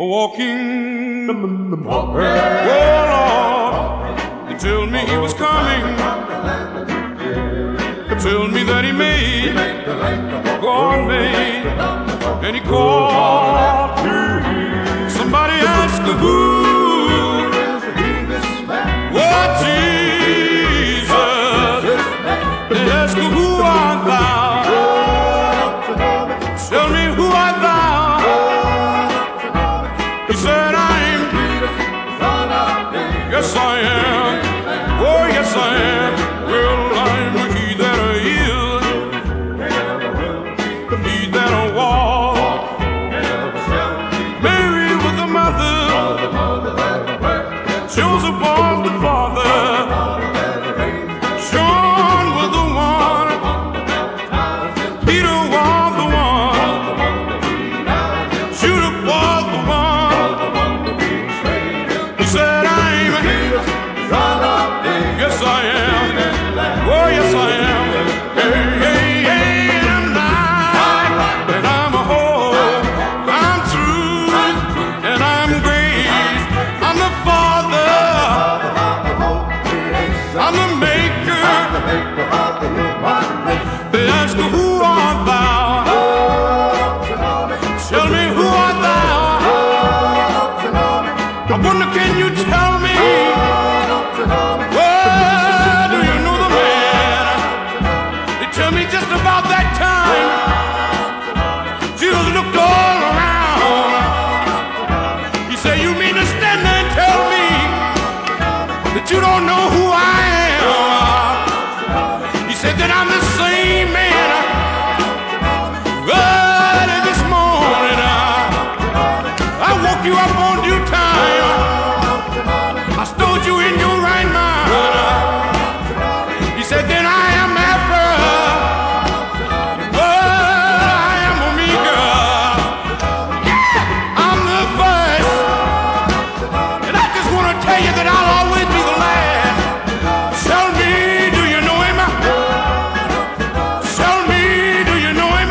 walking. Oh Lord, he told me he was coming. He told me that he made, God made, and he called. Somebody ask who? Oh Jesus, they ask who art thou? Tell me who art thou? He said I'm. Yes I am. Oh yes I am. Well I'm he that I heal, he that I walk. Mary was the mother, Joseph was the father, John was the one, Peter was the one, Judah was the one. He said I'm. Yes I am. Oh yes I am. Hey, hey, hey, and I'm a whole, I'm true, and I'm grace. I'm the Father, I'm the Maker. They ask who art thou? Tell me who art thou? I wonder can you tell me? Well, do you know the man? They tell me just about that time Jesus looked all around. He said, you mean to stand there and tell me that you don't know who I am? He said that I'm the same man early this morning. I woke you up on due time. I stole you in your right mind. He said then I am Alpha, I am Omega. I'm the first, and I just want to tell you that I'll always be the last. Tell me, do you know him? Tell me, do you know him?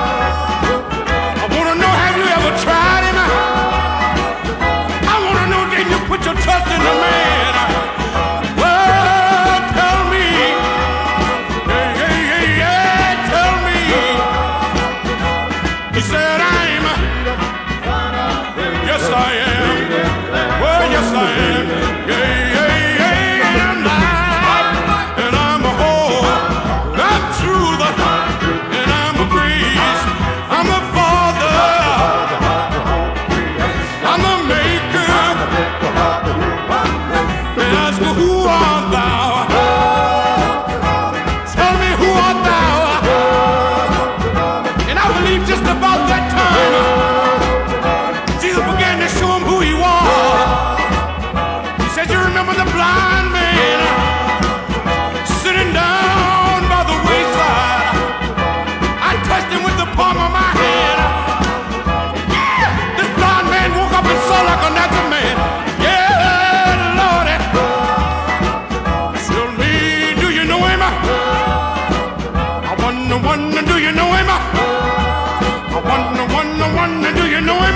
I want to know, have you ever tried him? I want to know, did you put your trust in the man? Well, tell me. Hey, hey, hey, yeah, tell me. He said I'm. Yes I am. Well, yes I am. Hey, hey, hey, and I'm a whole, I'm truth, and I'm a grace. I'm a Father, I'm a Maker. They ask who art thou? Tell me who art thou? And I believe just about that time Jesus began to show him who he was. He said, you remember the blind man sitting down by the wayside? I touched him with the palm of my hand. Yeah, this blind man woke up and saw like a natural man. Yeah, Lordy. Tell me, do you know him? I wonder, do you know him? I wonder, do you know him?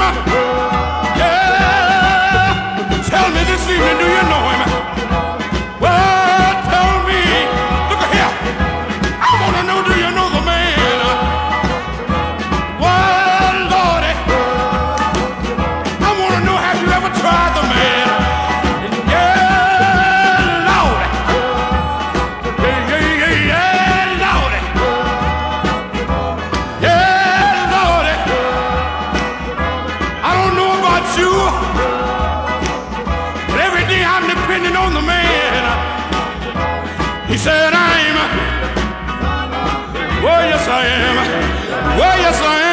Yeah. Tell me this evening, do you know him? Well, tell me. Look here. I want to know, do you know the man? Well, Lordy. I want to know, have you ever tried the man? Yeah, Lordy. Yeah, yeah, yeah, yeah, Lordy. Yeah, Lordy. I don't know about you, but every day I'm depending on the man. He said I'm. Well, yes I am. Well, yes I am.